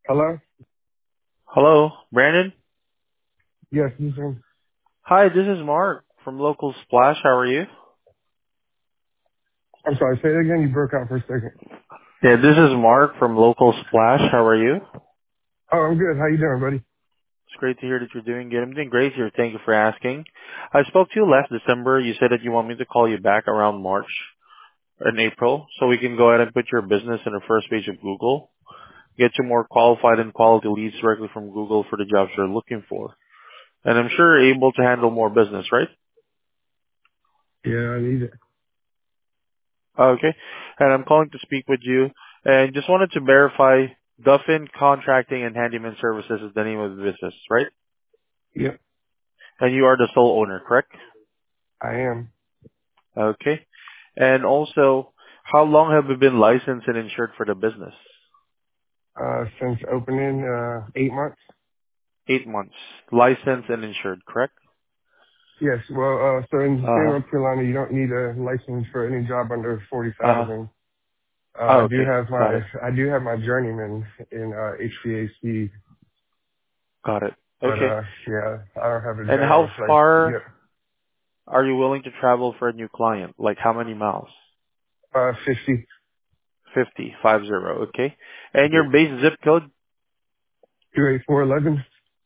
Hello? Hello, Brandon. Yes, this is. Hi, this is Mark from Local Splash. How are you? I'm sorry, say it again. You broke out for a second. Yeah, this is Mark from Local Splash. How are you? Oh, I'm good. How you doing, buddy? It's great to hear that you're doing good. I'm doing great here. Thank you for asking. I spoke to you last December. You said that you want me to call you back around March and April so we can go ahead and put your business in the first page of Google, get you more qualified and quality leads directly from Google for the jobs you're looking for. And I'm sure you're able to handle more business, right? Yeah, I need it. Okay. And I'm calling to speak with you and just wanted to verify Duffin Contracting and Handyman Services is the name of the business, right? Yep, And you are the sole owner, correct? I am. Okay. And also, how long have you been licensed and insured for the business? Since opening, 8 months. 8 months. Licensed and insured, correct? Yes, well, so in the state of Uh-huh. North Carolina, you don't need a license for any job under Uh-huh. 40,000. Oh, I do okay. have Got it. my journeyman in, HVAC, Got it. but, Okay. yeah, I don't have a And how general's license far yet. are you willing to travel for a new client? Like how many miles? 50. 50. Okay. And Yeah. your base zip code? 28411?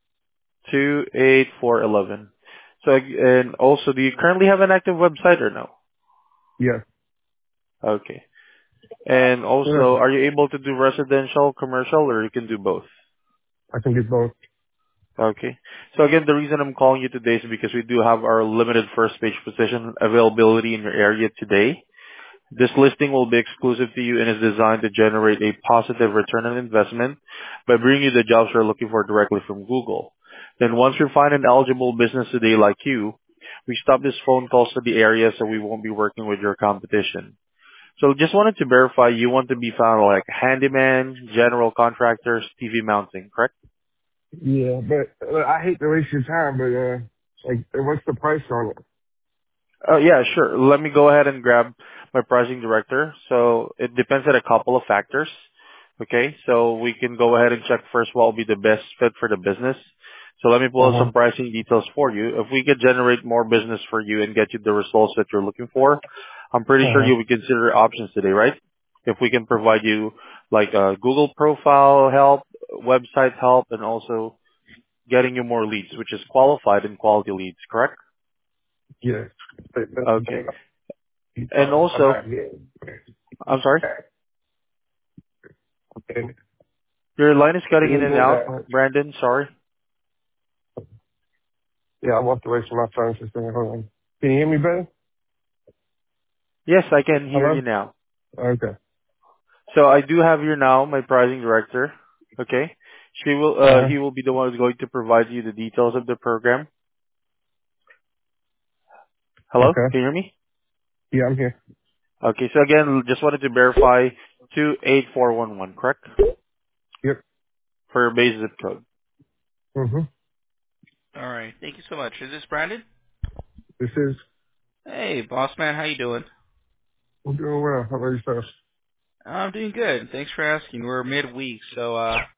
28411. So, and also, do you currently have an active website or no? Yes. Okay. And Yeah. also, are you able to do residential, commercial, or you can do both? I can do both. Okay. So again, the reason I'm calling you today is because we do have our limited first page position availability in your area today. This listing will be exclusive to you and is designed to generate a positive return on investment by bringing you the jobs you're looking for directly from Google. Then once we find an eligible business today like you, we stop this phone calls to the area so we won't be working with your competition. So just wanted to verify you want to be found like handyman, general contractors, TV mounting, correct? Yeah, but I hate to waste your time, but like, what's the price on it? Yeah, sure. Let me go ahead and grab my pricing director. So it depends on a couple of factors. Okay, so we can go ahead and check first what will be the best fit for the business. So let me pull Uh out huh. some pricing details for you. If we could generate more business for you and get you the results that you're looking for, I'm pretty Uh sure huh. you would consider options today, right? If we can provide you like a Google profile help, website help, and also getting you more leads, which is qualified and quality leads, correct? Yeah. But that's the Okay. thing. You And I'm also, not getting. I'm sorry? And Your line is cutting in it and ain't out, that much. Brandon. Sorry. Yeah, I walked away from my phone system. Hold on. Can you hear me better? Yes, I can hear Hello? you now. Okay. So I do have here now my pricing director. Okay. Uh huh. He will be the one who's going to provide you the details of the program. Hello? Okay. Can you hear me? Yeah, I'm here. Okay. So again, just wanted to verify 28411, correct? Yep. For your base zip code. Mhm. All right. Thank you so much. Is this Brandon? This is. Hey, boss man, how you doing? I'm doing well. How about yourself? I'm doing good. Thanks for asking. We're midweek, so